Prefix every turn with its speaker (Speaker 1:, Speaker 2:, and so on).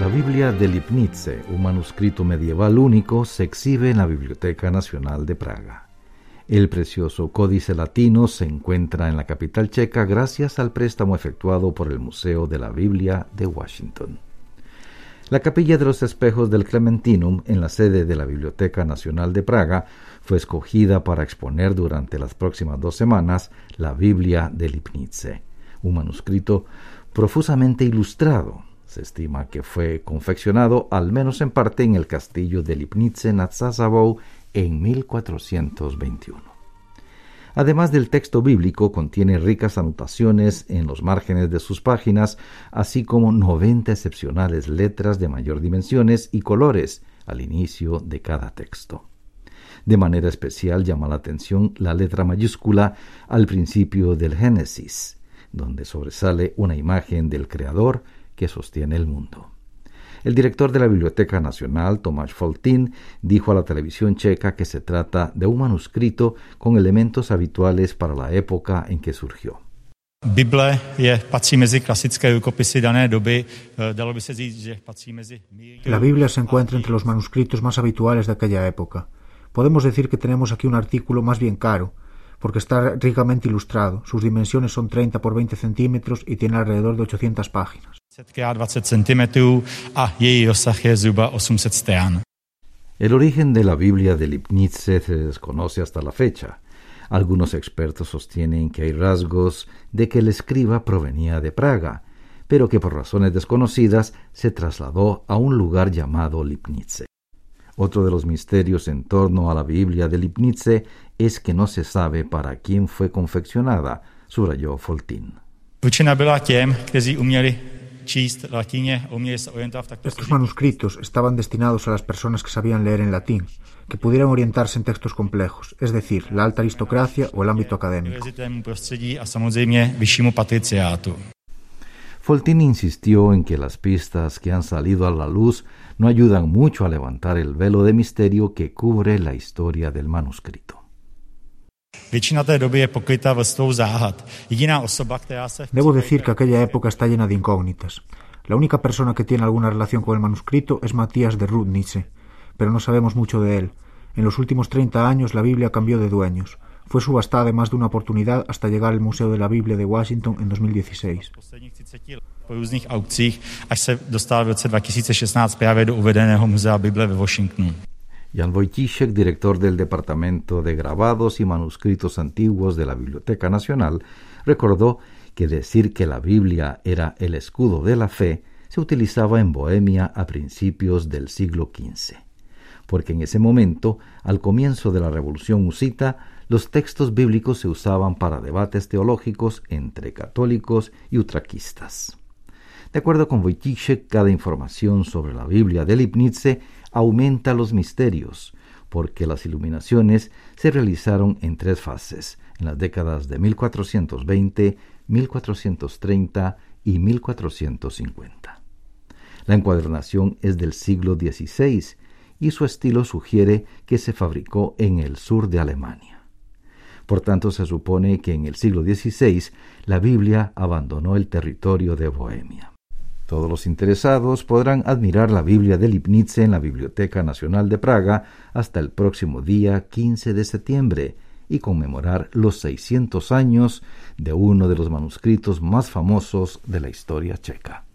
Speaker 1: La Biblia de Lipnice, un manuscrito medieval único, se exhibe en la Biblioteca Nacional de Praga. El precioso códice latino se encuentra en la capital checa gracias al préstamo efectuado por el Museo de la Biblia de Washington. La capilla de los espejos del Clementinum, en la sede de la Biblioteca Nacional de Praga, fue escogida para exponer durante las próximas 2 semanas la Biblia de Lipnice, un manuscrito profusamente ilustrado. Se estima que fue confeccionado, al menos en parte, en el castillo de Lipnice nad Sázavou en 1421. Además del texto bíblico, contiene ricas anotaciones en los márgenes de sus páginas, así como 90 excepcionales letras de mayor dimensiones y colores al inicio de cada texto. De manera especial llama la atención la letra mayúscula al principio del Génesis, donde sobresale una imagen del Creador que sostiene el mundo. El director de la Biblioteca Nacional, Tomáš Foltín, dijo a la televisión checa que se trata de un manuscrito con elementos habituales para la época en que surgió.
Speaker 2: Bible patří mezi klasické rukopisy dané doby, dalo by se říct, že patří mezi...
Speaker 3: La Biblia se encuentra entre los manuscritos más habituales de aquella época. Podemos decir que tenemos aquí un artículo más bien caro, porque está ricamente ilustrado. Sus dimensiones son 30 por 20 centímetros y tiene alrededor de 800 páginas.
Speaker 2: 10x20 cm a její rozsah je zhruba 800 strán.
Speaker 1: El origen de la Biblia de Lipnice se desconoce hasta la fecha. Algunos expertos sostienen que hay rasgos de que el escriba provenía de Praga, pero que por razones desconocidas se trasladó a un lugar llamado Lipnice. Otro de los misterios en torno a la Biblia de Lipnice es que no se sabe para quién fue confeccionada, subrayó Foltín.
Speaker 3: Estos manuscritos estaban destinados a las personas que sabían leer en latín, que pudieran orientarse en textos complejos, es decir, la alta aristocracia o el ámbito académico.
Speaker 1: Foltín insistió en que las pistas que han salido a la luz no ayudan mucho a levantar el velo de misterio que cubre la historia del manuscrito.
Speaker 3: Debo decir que aquella época está llena de incógnitas. La única persona que tiene alguna relación con el manuscrito es Matías de Rudnice, pero no sabemos mucho de él. En los últimos 30 años la Biblia cambió de dueños. Fue subastada en más de una oportunidad hasta llegar al Museo de la Biblia de Washington en 2016.
Speaker 2: Po různých aukcích, až se dostala v roce 2016 právě do uvedeného Muzea Bible ve Washingtonu.
Speaker 1: Jan Wojciszek, director del Departamento de Grabados y Manuscritos Antiguos de la Biblioteca Nacional, recordó que decir que la Biblia era el escudo de la fe se utilizaba en Bohemia a principios del siglo XV, porque en ese momento, al comienzo de la Revolución Husita, los textos bíblicos se usaban para debates teológicos entre católicos y utraquistas. De acuerdo con Wojciszek, cada información sobre la Biblia de Lipnice aumenta los misterios, porque las iluminaciones se realizaron en 3 fases, en las décadas de 1420, 1430 y 1450. La encuadernación es del siglo XVI y su estilo sugiere que se fabricó en el sur de Alemania. Por tanto, se supone que en el siglo XVI la Biblia abandonó el territorio de Bohemia. Todos los interesados podrán admirar la Biblia de Lipnice en la Biblioteca Nacional de Praga hasta el próximo día 15 de septiembre y conmemorar los 600 años de uno de los manuscritos más famosos de la historia checa.